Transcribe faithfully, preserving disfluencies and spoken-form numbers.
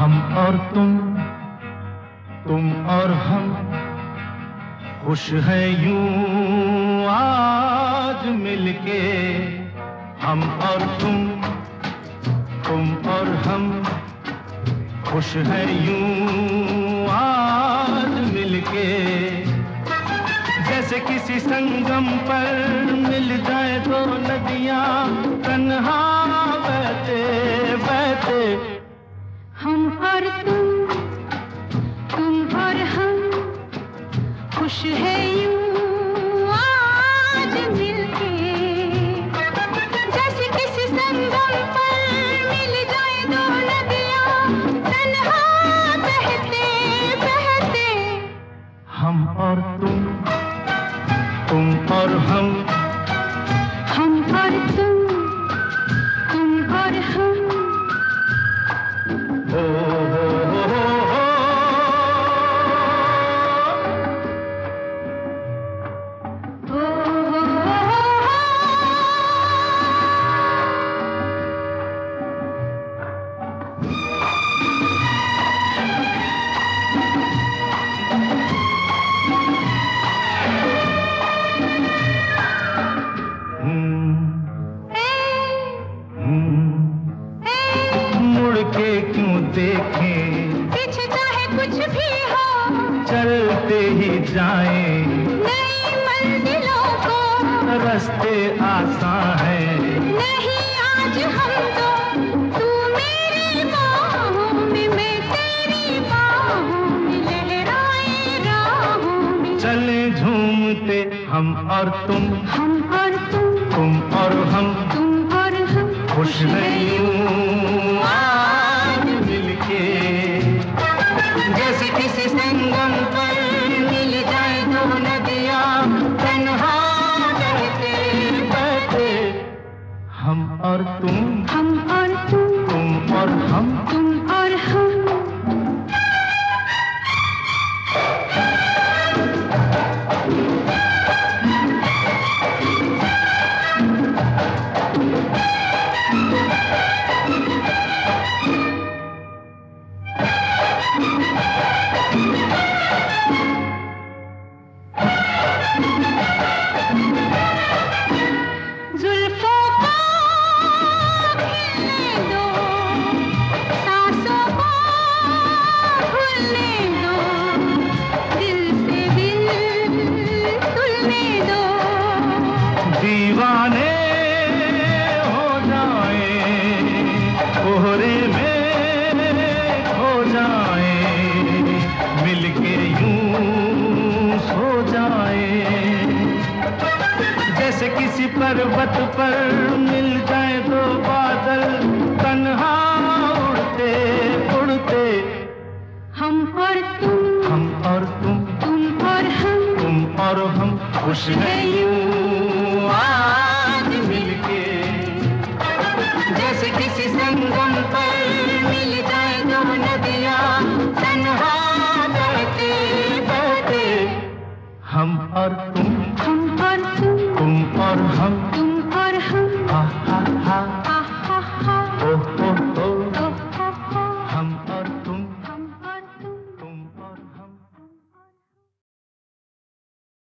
हम और तुम, तुम और हम, खुश है यूं आज मिलके। हम और तुम, तुम और हम, खुश है यूं आज मिलके। जैसे किसी संगम पर मिल जाए दो नदियां तन्हा बहते बहते। हम और तुम, तुम और हम, खुश है यूं आज मिलके। जैसे किसी संगम पर मिल जाए दो नदियां तन्हा बहते बहते। हम और तुम, तुम और हम, हम और तुम, तुम और हम। हो हो हो हो हो। के क्यों देखें, पीछे चाहे कुछ भी हो, चलते ही जाएं नई मंजिलों को। रास्ते आसान है नहीं आज हम तो, तू मेरी बाहों में, मैं तेरी बाहों में, लहराए राहों में। चले झूमते हम और तुम, हम और तुम, तुम और हम, तुम और हम, खुश है यूं आज मिलके। जैसे किसी संगम पर मिल जाए दो नदियां तन्हा बहते बहते। हम और तुम, हम और तुम, तुम और हम, तुम और हम। जुल्फों को खिलने दो, सांसों को भूलने दो, दिल से दिल तुलने दो। दीवाने हो जाए, कोहरे में खो जाए, मिलके यूं सो जाए। जैसे किसी पर्वत पर मिल जाए दो बादल तन्हा उड़ते उड़ते। हम और तुम, हम और तुम, तुम और हम, तुम और हम, खुश है यूं आज मिलके। जैसे किसी संगम पर मिल जाए दो नदियां तन्हा बहते बहते। हम और तुम, हम और तुम, तुम और हम, तुम और हम। हा हा हा, हा हा हा, ओ हो हो, ओ हो हो। हम और